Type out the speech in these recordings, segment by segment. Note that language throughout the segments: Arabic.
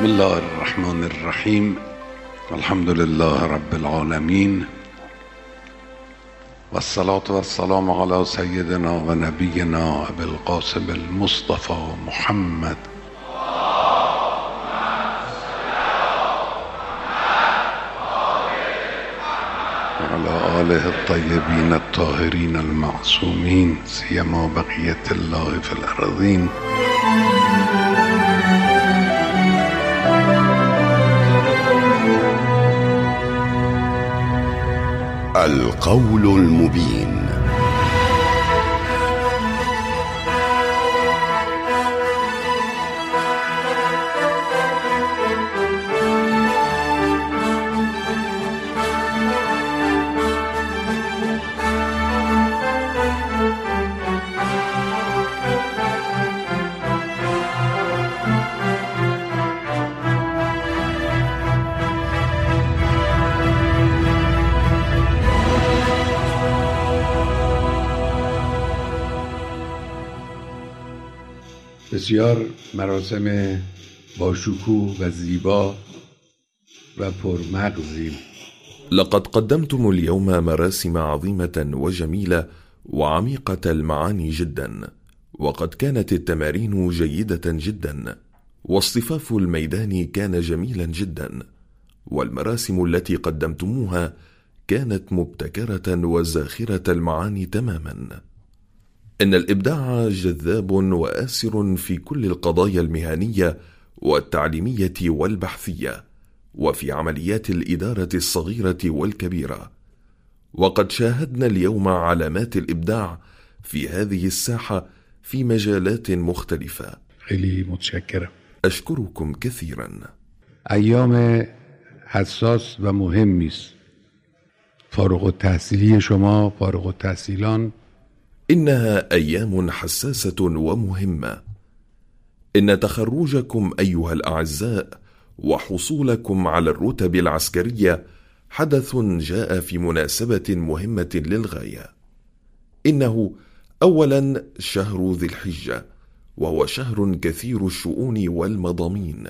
الله الرحمن الرحيم. الحمد لله رب العالمين، والصلاة والسلام على سيدنا ونبينا أبي القاسم المصطفى محمد وعلى آله الطيبين الطاهرين المعصومين، سيما بقية الله في الأرضين. القول المبين. بسیار مراسم باشکوه و زیبا و پرمغزی. لقد قدمتم اليوم مراسم عظيمة وجميلة وعميقة المعاني جدا، وقد كانت التمارين جيدة جدا، واصطفاف الميدان كان جميلا جدا، والمراسم التي قدمتموها كانت مبتكرة وزاخرة المعاني تماما. إن الإبداع جذاب وآسر في كل القضايا المهنية والتعليمية والبحثية، وفي عمليات الإدارة الصغيرة والكبيرة، وقد شاهدنا اليوم علامات الإبداع في هذه الساحة في مجالات مختلفة. خیلی متشکرم. أشكركم كثيرا. ایام حساس و مهمی است. فارغ التحصیلی شما، فارغ التحصیلان، إنها أيام حساسة ومهمة. إن تخرجكم أيها الأعزاء وحصولكم على الرتب العسكرية حدث جاء في مناسبة مهمة للغاية. إنه أولا شهر ذي الحجة، وهو شهر كثير الشؤون والمضامين،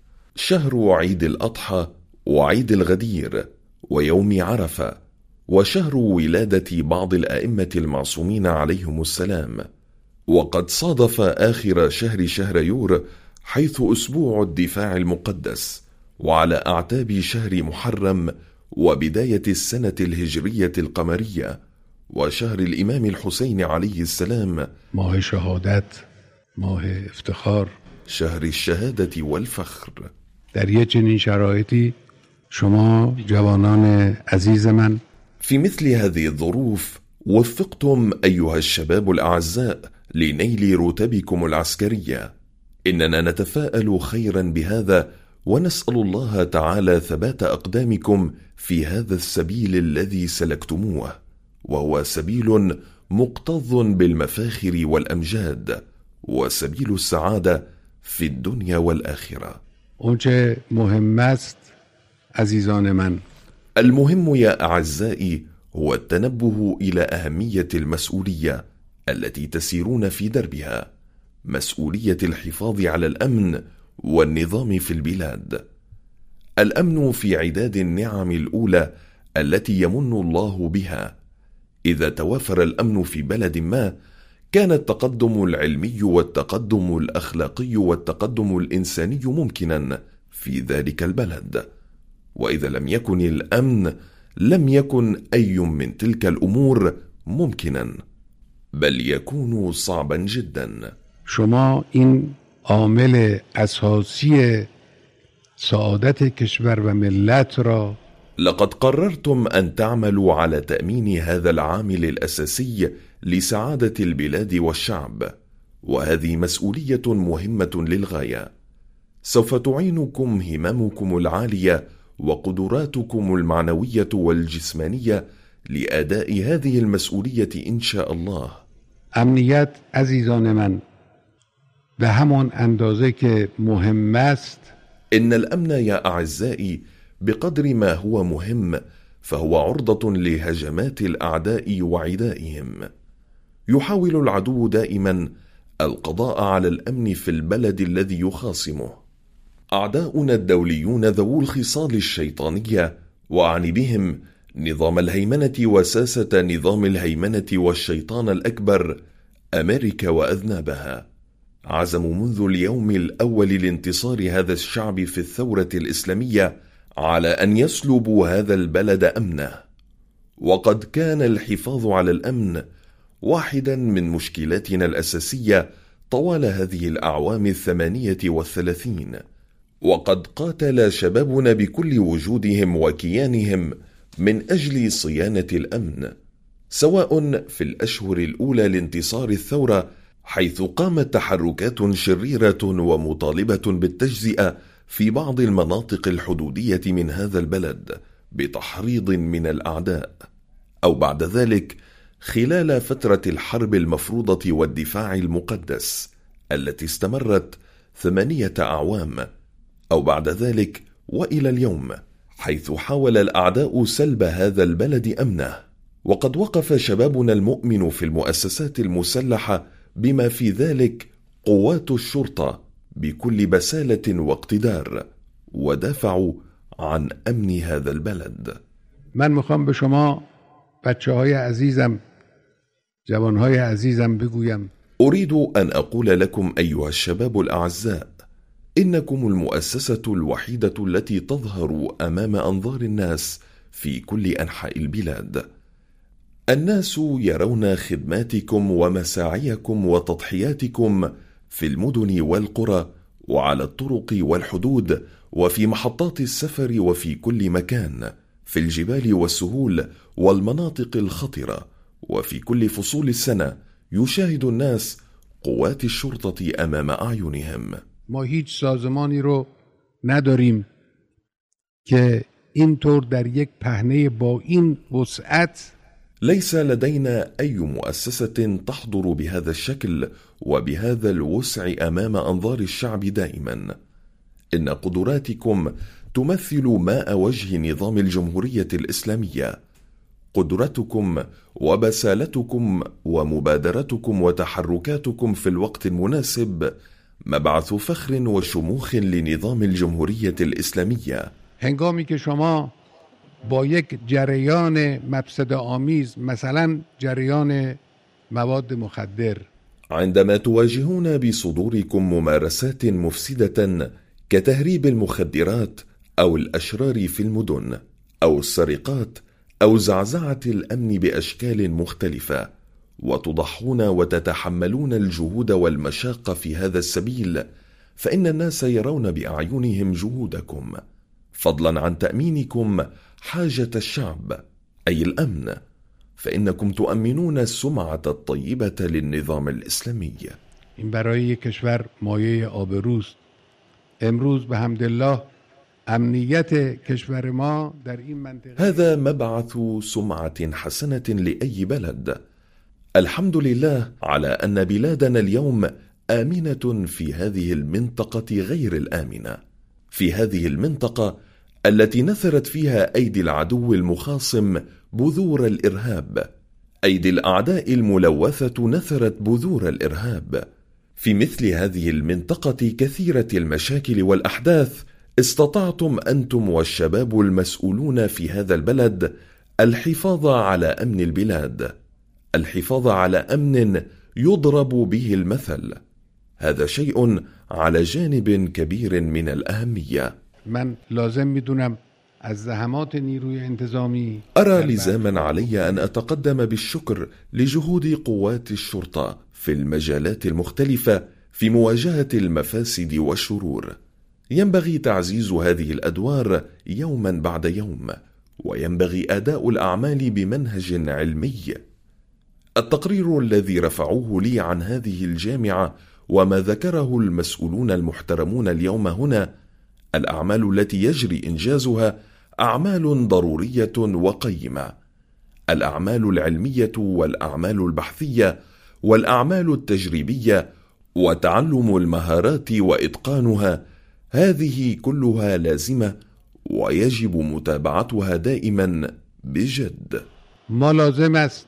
شهر عيد الأضحى وعيد الغدير ويوم عرفة، وشهر ولادة بعض الأئمة المعصومين عليهم السلام. وقد صادف آخر شهر يور، حيث أسبوع الدفاع المقدس، وعلى أعتاب شهر محرم وبداية السنة الهجرية القمرية، وشهر الإمام الحسين عليه السلام، ماه شهادت، ماه افتخار، شهر الشهادة والفخر. در یک چنین شرایطی شما جوانان عزیز من في مثل هذه الظروف وفقتم أيها الشباب الأعزاء لنيل رتبكم العسكرية. إننا نتفاءل خيرا بهذا، ونسأل الله تعالى ثبات أقدامكم في هذا السبيل الذي سلكتموه، وهو سبيل مقتض بالمفاخر والأمجاد، وسبيل السعادة في الدنيا والآخرة. اونچه مهم است عزیزان من، المهم يا أعزائي هو التنبه إلى أهمية المسؤولية التي تسيرون في دربها، مسؤولية الحفاظ على الأمن والنظام في البلاد. الأمن في عداد النعم الأولى التي يمن الله بها. إذا توافر الأمن في بلد ما، كان التقدم العلمي والتقدم الأخلاقي والتقدم الإنساني ممكنا في ذلك البلد. وإذا لم يكن الأمن، لم يكن أي من تلك الأمور ممكنا، بل يكون صعبا جدا. شما این عامل اساسی سعادت کشور و ملت را لقد قررتم أن تعملوا على تأمين هذا العامل الأساسي لسعادة البلاد والشعب، وهذه مسؤولية مهمة للغاية. سوف تعينكم هممكم العالية وقدراتكم المعنوية والجسمانية لأداء هذه المسؤولية إن شاء الله. امنیت عزیزان من به همان اندازه که مهم است. إن الأمن يا أعزائي بقدر ما هو مهم، فهو عرضة لهجمات الأعداء وعدائهم. يحاول العدو دائما القضاء على الأمن في البلد الذي يخاصمه. أعداؤنا الدوليون ذوو الخصال الشيطانية، وأعني بهم نظام الهيمنة وساسة نظام الهيمنة والشيطان الأكبر أمريكا وأذنابها، عزموا منذ اليوم الأول لانتصار هذا الشعب في الثورة الإسلامية على أن يسلبوا هذا البلد أمنه. وقد كان الحفاظ على الأمن واحدا من مشكلاتنا الأساسية طوال هذه الأعوام 38، وقد قاتل شبابنا بكل وجودهم وكيانهم من أجل صيانة الأمن، سواء في الأشهر الأولى لانتصار الثورة حيث قامت تحركات شريرة ومطالبة بالتجزئة في بعض المناطق الحدودية من هذا البلد بتحريض من الأعداء، أو بعد ذلك خلال فترة الحرب المفروضة والدفاع المقدس التي استمرت 8 أعوام، أو بعد ذلك وإلى اليوم، حيث حاول الأعداء سلب هذا البلد أمنه. وقد وقف شبابنا المؤمن في المؤسسات المسلحة بما في ذلك قوات الشرطة بكل بسالة واقتدار، ودافعوا عن أمن هذا البلد. من میخوام به شما بچه‌های عزیزم، جوانهای عزیزم بگویم أريد أن أقول لكم أيها الشباب الأعزاء، إنكم المؤسسة الوحيدة التي تظهر أمام أنظار الناس في كل أنحاء البلاد. الناس يرون خدماتكم ومساعيكم وتضحياتكم في المدن والقرى وعلى الطرق والحدود وفي محطات السفر وفي كل مكان، في الجبال والسهول والمناطق الخطرة، وفي كل فصول السنة يشاهد الناس قوات الشرطة أمام أعينهم. ما هیچ سازمانی رو نداریم که اینطور در یک پهنه با این وسعت. ليس لدينا أي مؤسسة تحضر بهذا الشكل وبهذا الوسع أمام أنظار الشعب دائما. إن قدراتكم تمثل ماء وجه نظام الجمهورية الإسلامية. قدرتكم وبسالتكم ومبادرتكم وتحركاتكم في الوقت المناسب مبعث فخر وشموخ لنظام الجمهورية الإسلامية. هنگامی که شما با یک جریان مفسدآمیز، مثلا جریان مواد مخدر، عندما تواجهون بصدوركم ممارسات مفسدة كتهريب المخدرات أو الأشرار في المدن أو السرقات أو زعزعة الأمن بأشكال مختلفة، وتضحون وتتحملون الجهود والمشاق في هذا السبيل، فإن الناس يرون بأعينهم جهودكم، فضلا عن تأمينكم حاجة الشعب أي الأمن، فإنكم تؤمنون السمعة الطيبة للنظام الإسلامي. این برای کشور مایه آبروست. امروز به حمدالله امنیت کشور ما در این منطقه هذا مبعث سمعة حسنة لأي بلد. الحمد لله على أن بلادنا اليوم آمنة في هذه المنطقة غير الآمنة، في هذه المنطقة التي نثرت فيها أيدي العدو المخاصم بذور الإرهاب، أيدي الأعداء الملوثة نثرت بذور الإرهاب. في مثل هذه المنطقة كثيرة المشاكل والأحداث استطعتم أنتم والشباب المسؤولون في هذا البلد الحفاظ على أمن البلاد، الحفاظ على أمن يضرب به المثل. هذا شيء على جانب كبير من الأهمية. من لازم میدونم از زحمات نیروی انتظامی أرى لزاما علي أن أتقدم بالشكر لجهود قوات الشرطة في المجالات المختلفة في مواجهة المفاسد والشرور. ينبغي تعزيز هذه الأدوار يوما بعد يوم، وينبغي أداء الأعمال بمنهج علمي. التقرير الذي رفعوه لي عن هذه الجامعة وما ذكره المسؤولون المحترمون اليوم هنا، الأعمال التي يجري إنجازها أعمال ضرورية وقيمة، الأعمال العلمية والأعمال البحثية والأعمال التجريبية وتعلم المهارات وإتقانها، هذه كلها لازمة ويجب متابعتها دائما بجد. ما لازم است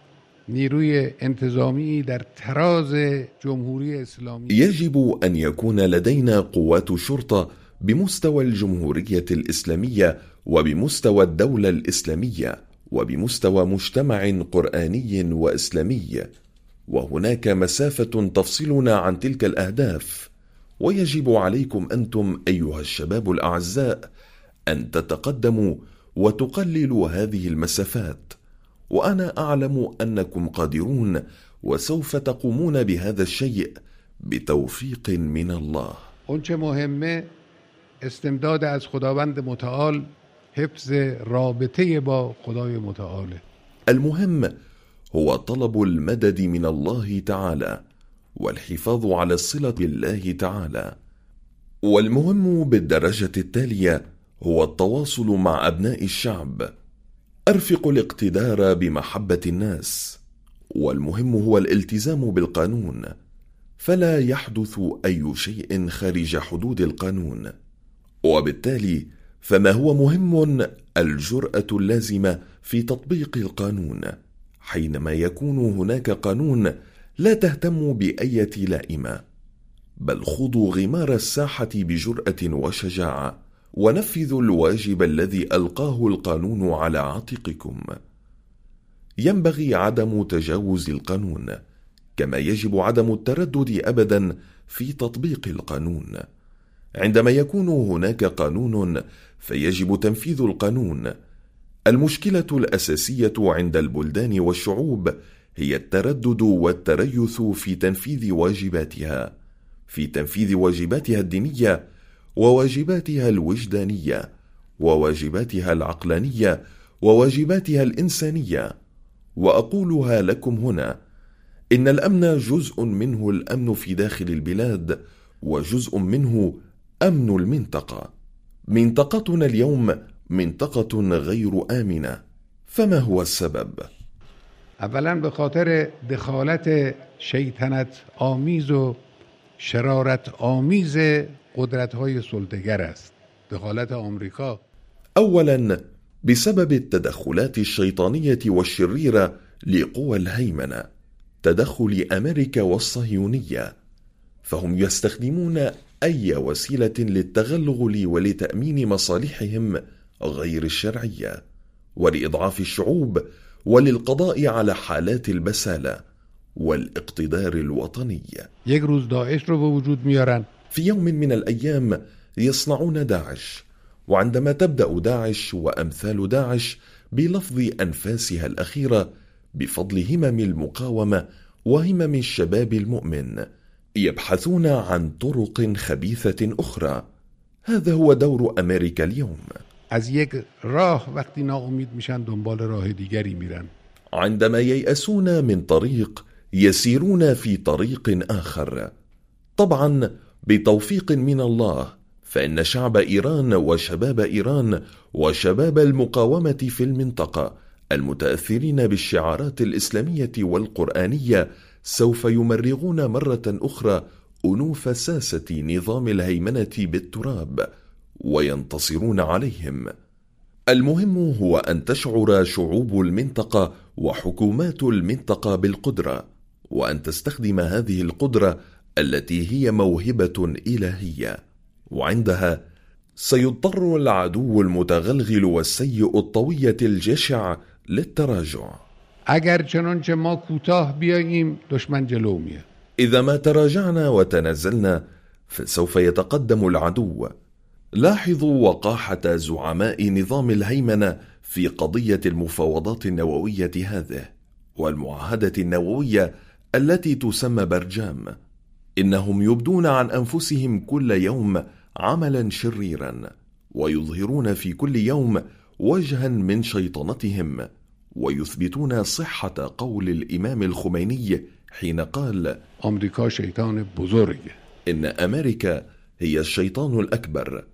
نیروی انتظامی در تراز جمهوری اسلامی يجب أن يكون لدينا قوات شرطة بمستوى الجمهورية الإسلامية وبمستوى الدولة الإسلامية وبمستوى مجتمع قرآني وإسلامي، وهناك مسافة تفصلنا عن تلك الأهداف، ويجب عليكم أنتم أيها الشباب الأعزاء أن تتقدموا وتقللوا هذه المسافات، وأنا أعلم أنكم قادرون وسوف تقومون بهذا الشيء بتوفيق من الله. اونچه مهمه استمداد از خداوند متعال، حفظ رابطه با خدای متعال. المهم هو طلب المدد من الله تعالى والحفاظ على الصلة بالله تعالى. والمهم بالدرجة التالية هو التواصل مع أبناء الشعب، أرفق الاقتدار بمحبة الناس. والمهم هو الالتزام بالقانون، فلا يحدث أي شيء خارج حدود القانون. وبالتالي فما هو مهم الجرأة اللازمة في تطبيق القانون. حينما يكون هناك قانون لا تهتم بأية لائمة، بل خذوا غمار الساحة بجرأة وشجاعة، ونفذوا الواجب الذي ألقاه القانون على عاتقكم. ينبغي عدم تجاوز القانون، كما يجب عدم التردد أبدا في تطبيق القانون. عندما يكون هناك قانون فيجب تنفيذ القانون. المشكلة الأساسية عند البلدان والشعوب هي التردد والتريث في تنفيذ واجباتها، الدينية، وواجباتها الوجدانية، وواجباتها العقلانية، وواجباتها الإنسانية. وأقولها لكم هنا: إن الأمن جزء منه الأمن في داخل البلاد، وجزء منه أمن المنطقة. منطقتنا اليوم منطقة غير آمنة، فما هو السبب؟ اولا به خاطر دخالت شیطنت آمیز و شرارت آمیز قدرت‌های سلطه‌گر است، دخالت آمریکا. أولا بسبب التدخلات الشيطانية والشريرة لقوى الهيمنة، تدخل أمريكا والصهيونية، فهم يستخدمون أي وسيلة للتغلغل ولتأمين مصالحهم غير الشرعية، ولإضعاف الشعوب، وللقضاء على حالات البسالة والاقتدار الوطني. یک روز داعش رو به وجود میارن. في يوم من الأيام يصنعون داعش، وعندما تبدأ داعش وأمثال داعش بلفظ أنفاسها الأخيرة بفضل همم المقاومة وهمم الشباب المؤمن، يبحثون عن طرق خبيثة أخرى. هذا هو دور أمريكا اليوم. از یک راه وقتی ناامید میشن دنبال راه دیگری میرن. عندما ييأسون من طريق يسيرون في طريق آخر، طبعا بتوفيق من الله، فإن شعب إيران وشباب إيران وشباب المقاومة في المنطقة المتأثرين بالشعارات الإسلامية والقرآنية سوف يمرغون مرة أخرى أنوف ساسة نظام الهيمنة بالتراب وينتصرون عليهم. المهم هو أن تشعر شعوب المنطقة وحكومات المنطقة بالقدرة، وأن تستخدم هذه القدرة التي هي موهبة إلهية، وعندها سيضطر العدو المتغلغل والسيء الطوية الجشع للتراجع. اگر چنانچه ما کوتاه بیاییم دشمن جلو میاد. إذا ما تراجعنا وتنازلنا فسوف يتقدم العدو. لاحظوا وقاحة زعماء نظام الهيمنة في قضية المفاوضات النووية هذه والمعاهدة النووية التي تسمى برجام. إنهم يبدون عن أنفسهم كل يوم عملا شريرا، ويظهرون في كل يوم وجها من شيطنتهم، ويثبتون صحة قول الإمام الخميني حين قال: أمريكا شيطان بزرگ. إن أمريكا هي الشيطان الأكبر.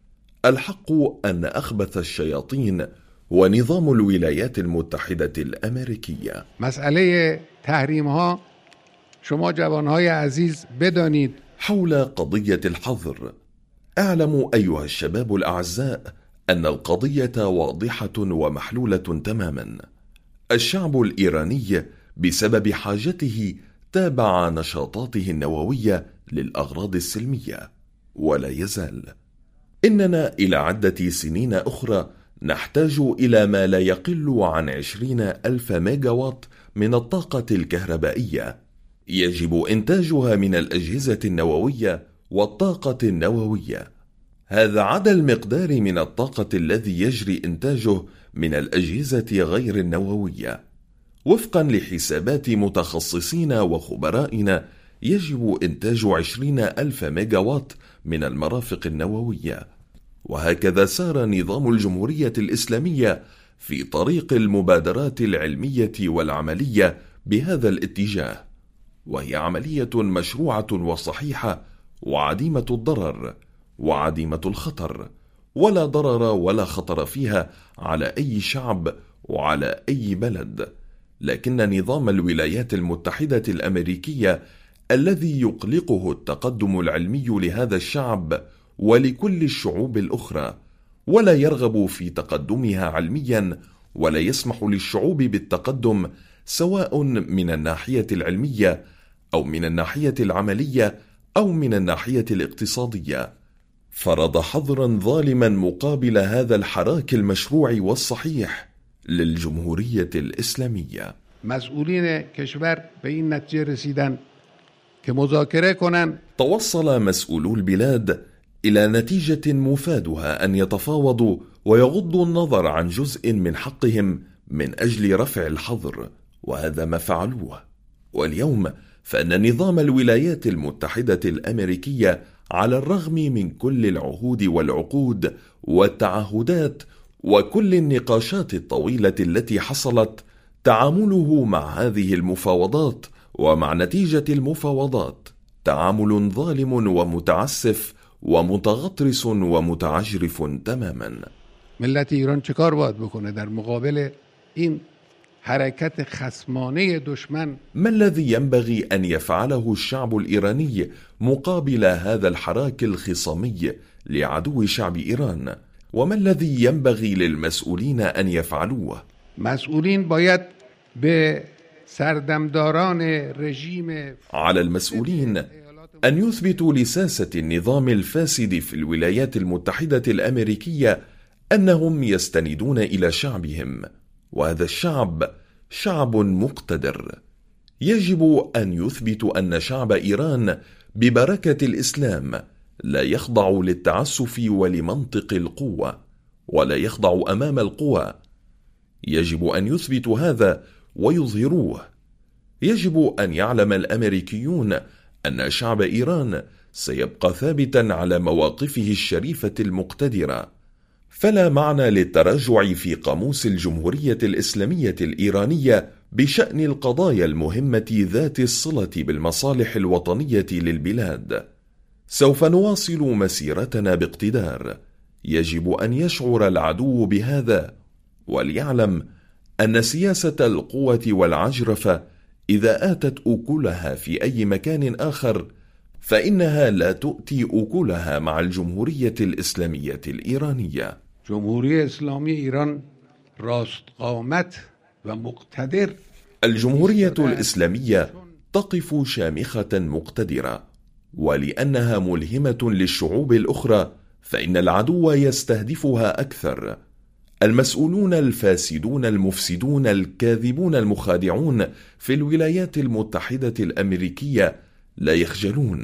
الحق أن أخبث الشياطين ونظام الولايات المتحدة الأمريكية. مسئله تحریم ها شما جوانهای عزیز بدانید. حول قضية الحظر، اعلموا أيها الشباب الأعزاء أن القضية واضحة ومحلولة تماما. الشعب الإيراني بسبب حاجته تابع نشاطاته النووية للأغراض السلمية، ولا يزال. إننا إلى عدة سنين أخرى نحتاج إلى ما لا يقل عن 20,000 ميجاوات من الطاقة الكهربائية، يجب إنتاجها من الأجهزة النووية والطاقة النووية. هذا عدا المقدار من الطاقة الذي يجري إنتاجه من الأجهزة غير النووية. وفقا لحسابات متخصصين وخبرائنا يجب إنتاج 20,000 ميجاوات من المرافق النووية. وهكذا سار نظام الجمهورية الإسلامية في طريق المبادرات العلمية والعملية بهذا الاتجاه، وهي عملية مشروعة وصحيحة وعديمة الضرر وعديمة الخطر، ولا ضرر ولا خطر فيها على أي شعب وعلى أي بلد. لكن نظام الولايات المتحدة الأمريكية الذي يقلقه التقدم العلمي لهذا الشعب ولكل الشعوب الأخرى، ولا يرغب في تقدمها علميا، ولا يسمح للشعوب بالتقدم سواء من الناحية العلمية أو من الناحية العملية أو من الناحية الاقتصادية. فرض حظرا ظالما مقابل هذا الحراك المشروع والصحيح للجمهورية الإسلامية. مسئولین کشور به این نتیجه رسیدن که مذاکره کنند. توصل مسؤولو البلاد إلى نتيجة مفادها أن يتفاوضوا ويغضوا النظر عن جزء من حقهم من أجل رفع الحظر، وهذا ما فعلوه. واليوم فإن نظام الولايات المتحدة الأمريكية على الرغم من كل العهود والعقود والتعهدات وكل النقاشات الطويلة التي حصلت، تعامله مع هذه المفاوضات ومع نتيجة المفاوضات تعامل ظالم ومتعسف ومتغطرس ومتعجرف تماما. ملت ایران چه کار باید بکنه در مقابل این حرکت خصمانه دشمن؟ ما الذي ينبغي أن يفعله الشعب الإيراني مقابل هذا الحراك الخصامي لعدو شعب إيران؟ وما الذي ينبغي للمسؤولين أن يفعلوه؟ مسئولین باید به سردمداران رژیم على المسؤولين أن يثبتوا لساسة النظام الفاسد في الولايات المتحدة الأمريكية أنهم يستندون إلى شعبهم، وهذا الشعب شعب مقتدر. يجب أن يثبتوا أن شعب إيران ببركة الإسلام لا يخضع للتعسف ولمنطق القوة، ولا يخضع أمام القوى. يجب أن يثبتوا هذا ويظهروه. يجب أن يعلم الأمريكيون أن شعب إيران سيبقى ثابتا على مواقفه الشريفة المقتدرة. فلا معنى للتراجع في قاموس الجمهورية الإسلامية الإيرانية بشأن القضايا المهمة ذات الصلة بالمصالح الوطنية للبلاد. سوف نواصل مسيرتنا باقتدار. يجب أن يشعر العدو بهذا، وليعلم أن سياسة القوة والعجرفة إذا آتت أكلها في أي مكان آخر فإنها لا تؤتي أكلها مع الجمهورية الإسلامية الإيرانية. جمهوری اسلامی ایران راست قامت و مقتدر. الجمهورية الإسلامية تقف شامخة مقتدرة، ولأنها ملهمة للشعوب الأخرى فإن العدو يستهدفها أكثر. المسؤولون الفاسدون المفسدون الكاذبون المخادعون في الولايات المتحدة الأمريكية لا يخجلون،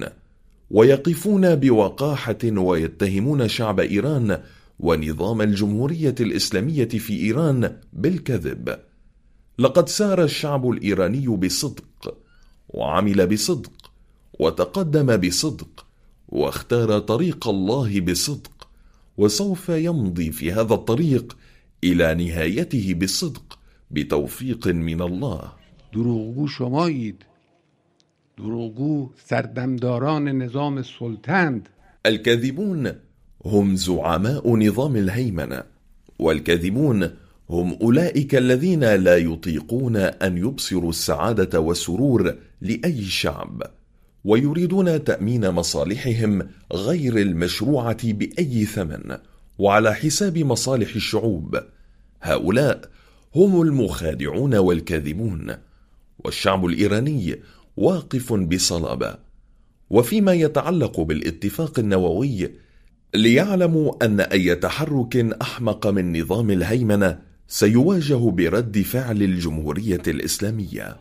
ويقفون بوقاحة ويتهمون شعب إيران ونظام الجمهورية الإسلامية في إيران بالكذب. لقد سار الشعب الإيراني بصدق، وعمل بصدق، وتقدم بصدق، واختار طريق الله بصدق، وسوف يمضي في هذا الطريق إلى نهايته بالصدق بتوفيق من الله. دروغگو شمایید، دروغگو سردمداران نظام السلطند. الكاذبون هم زعماء نظام الهيمنة، والكاذبون هم أولئك الذين لا يطيقون أن يبصروا السعادة والسرور لأي شعب، ويريدون تأمين مصالحهم غير المشروعة بأي ثمن وعلى حساب مصالح الشعوب. هؤلاء هم المخادعون والكاذبون، والشعب الإيراني واقف بصلابة. وفيما يتعلق بالاتفاق النووي، ليعلموا أن أي تحرك أحمق من نظام الهيمنة سيواجه برد فعل الجمهورية الإسلامية.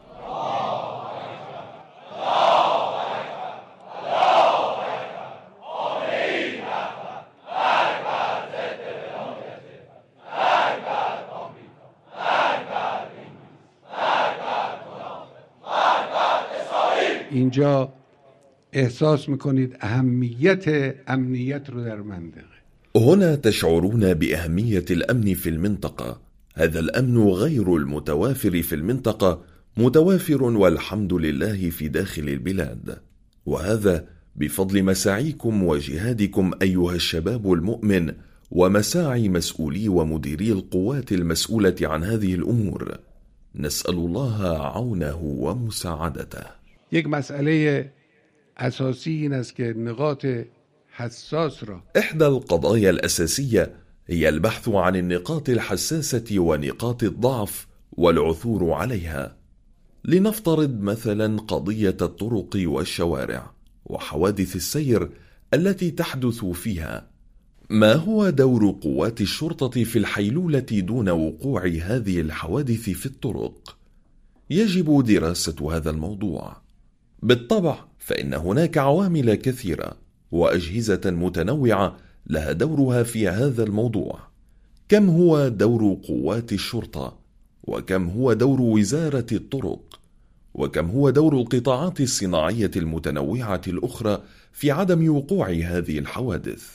اینجا احساس میکنید اهمیت امنیت رو در منطقه. هنا تشعرون بأهمية الأمن في المنطقة. هذا الأمن غير المتوافر في المنطقة متوافر والحمد لله في داخل البلاد، وهذا بفضل مساعيكم وجهادكم أيها الشباب المؤمن ومساعي مسؤولي ومديري القوات المسؤولة عن هذه الأمور. نسأل الله عونه ومساعدته. یک مسئله اساسی این است که نقاط حساس را إحدى القضايا الأساسية هي البحث عن النقاط الحساسة ونقاط الضعف والعثور عليها. لنفترض مثلا قضية الطرق والشوارع وحوادث السير التي تحدث فيها. ما هو دور قوات الشرطة في الحيلولة دون وقوع هذه الحوادث في الطرق؟ يجب دراسة هذا الموضوع. بالطبع فإن هناك عوامل كثيرة وأجهزة متنوعة لها دورها في هذا الموضوع. كم هو دور قوات الشرطة؟ وكم هو دور وزارة الطرق؟ وكم هو دور القطاعات الصناعية المتنوعة الأخرى في عدم وقوع هذه الحوادث؟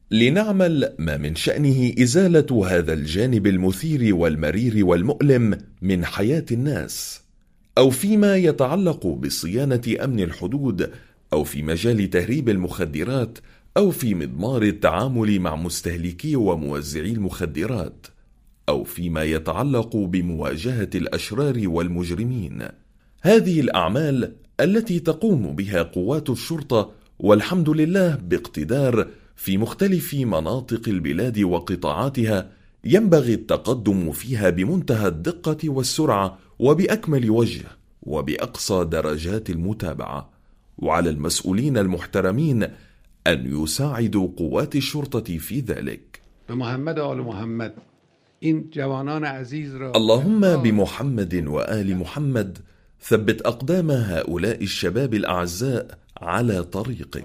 لنعمل ما من شأنه إزالة هذا الجانب المثير والمرير والمؤلم من حياة الناس، أو فيما يتعلق بصيانة أمن الحدود، أو في مجال تهريب المخدرات، أو في مضمار التعامل مع مستهلكي وموزعي المخدرات، أو فيما يتعلق بمواجهة الأشرار والمجرمين. هذه الأعمال التي تقوم بها قوات الشرطة والحمد لله باقتدار في مختلف مناطق البلاد وقطاعاتها ينبغي التقدم فيها بمنتهى الدقة والسرعة وبأكمل وجه وبأقصى درجات المتابعة، وعلى المسؤولين المحترمين أن يساعدوا قوات الشرطة في ذلك. بمحمد وآل محمد این جوانان عزیز را اللهم بمحمد وآل محمد ثبت أقدام هؤلاء الشباب الأعزاء على طريقك.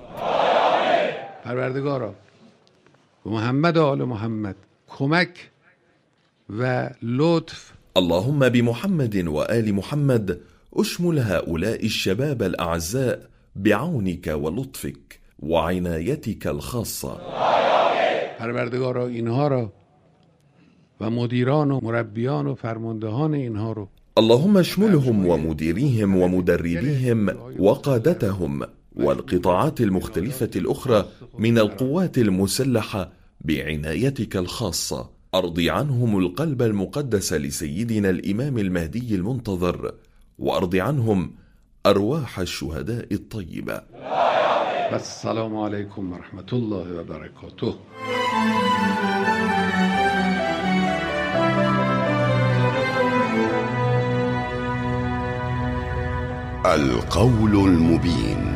پروردگارا بمحمد وآل محمد کمک و لطف. اللهم بمحمد وآل محمد أشمل هؤلاء الشباب الأعزاء بعونك ولطفك وعنايتك الخاصة. پروردگارا اینها را و مدیران و مربیان و فرماندهان اینها رو اللهم اشملهم ومديريهم ومدربيهم وقادتهم والقطاعات المختلفة الأخرى من القوات المسلحة بعنايتك الخاصة. أرضي عنهم القلب المقدس لسيدنا الإمام المهدي المنتظر، وأرضي عنهم أرواح الشهداء الطيبة. السلام عليكم ورحمة الله وبركاته. القول المبين.